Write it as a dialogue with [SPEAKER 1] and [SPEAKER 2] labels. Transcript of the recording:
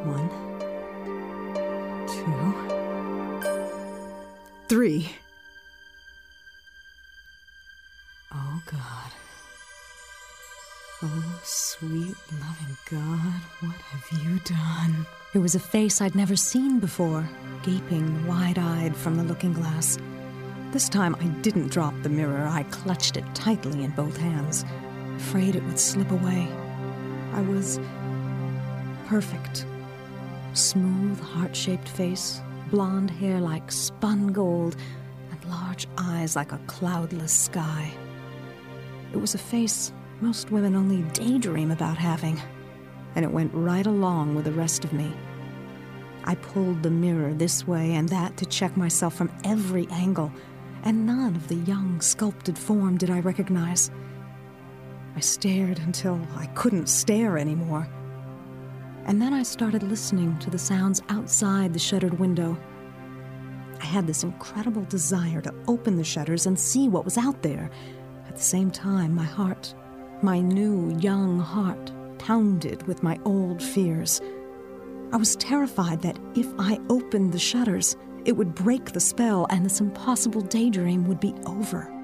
[SPEAKER 1] 1, 2, 3. Oh, God. Oh, sweet, loving God, what have you done?
[SPEAKER 2] It was a face I'd never seen before, gaping wide-eyed from the looking glass. This time I didn't drop the mirror. I clutched it tightly in both hands, afraid it would slip away. I was perfect. Smooth, heart-shaped face, blonde hair like spun gold, and large eyes like a cloudless sky. It was a face most women only daydream about having, and it went right along with the rest of me. I pulled the mirror this way and that to check myself from every angle, and none of the young, sculpted form did I recognize. I stared until I couldn't stare anymore. And then I started listening to the sounds outside the shuttered window. I had this incredible desire to open the shutters and see what was out there. At the same time, my heart, my new, young heart, pounded with my old fears. I was terrified that if I opened the shutters, it would break the spell and this impossible daydream would be over.